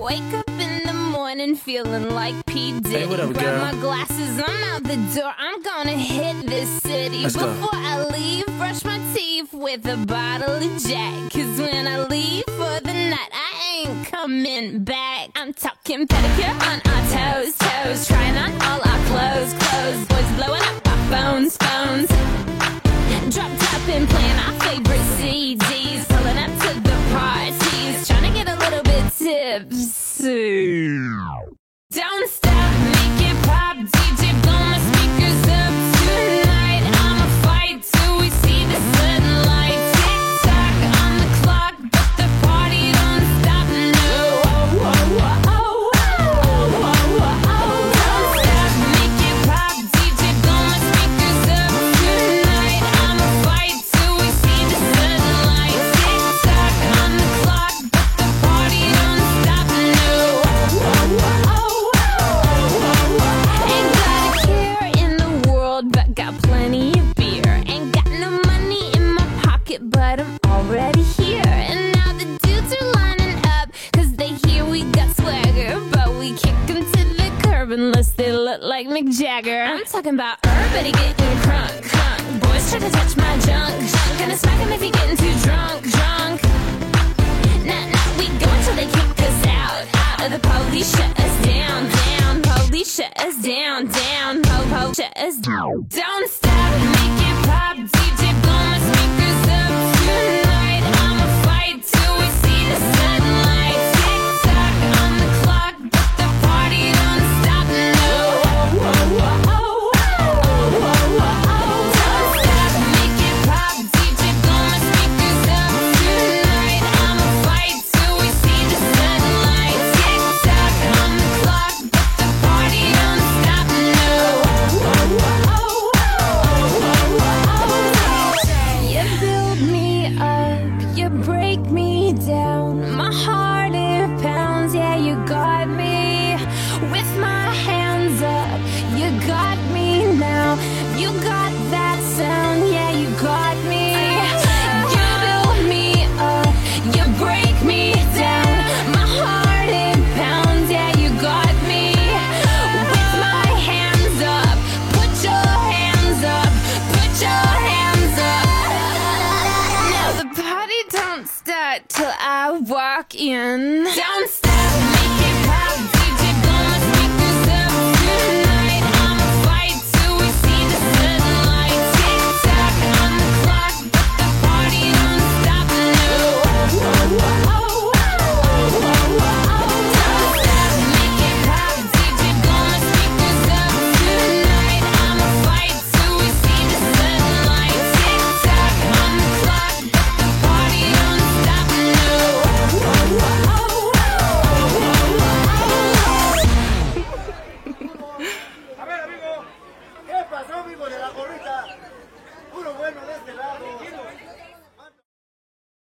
Wake up in the morning feeling like P. Diddy. Hey, what up, Grab girl? my glasses, I'm out the door. I'm gonna hit this city. Let's go. Before I leave, brush my teeth with a bottle of Jack. Cause when I leave for the night, I ain't coming back. I'm talking pedicure on our toes, toes. Trying on all our clothes, clothes. Boys blowing up our phones, phones. Drop top and playing our favorite CDs. Pulling up to the parties. Trying to get a little bit tipsy. Don't stop, make it pop. DJ, blow my speakers up tonight. I'ma fight till we see the sunlight. Tick tock on the clock, but the party don't stop. No. Don't stop, make it pop. DJ, blow my speakers up tonight. I'ma fight till we see the sunlight. Tick tock on the clock, but the party don't stop. No. Ain't got a care in the world, but got plenty of beer. Ain't got no money in my pocket, but I'm already here. And now the dudes are lining up, cause they hear we got swagger. But we kick them to the curb unless they look like Mick Jagger. I'm talking about everybody getting crunk, crunk. Boys try to touch my junk, junk. Gonna smack him if he getting too drunk, drunk. Nah, nah, we go until they kick us out, out. The police shut us down, down. Police shut us down, down. Po, shut us down. Don't stop, make it pop. DJ, blow my speakers up tonight. I'ma fight till we see the sunlight. Tick tock on the clock, but the party don't stop. No. Don't stop, make it pop. DJ, blow my speakers up tonight. I'ma fight till we see the sunlight. Tick tock on the clock, but the party don't stop. No. You build me up, you break me down. My heart it pounds, yeah, you got me. With my hands up, you got me now. You got that sound, yeah, you got me. You build me up, you break me down. My heart it pounds, yeah, you got me. With my hands up, put your hands up, put your hands up. Now the party don't start till I walk in. Don't stop.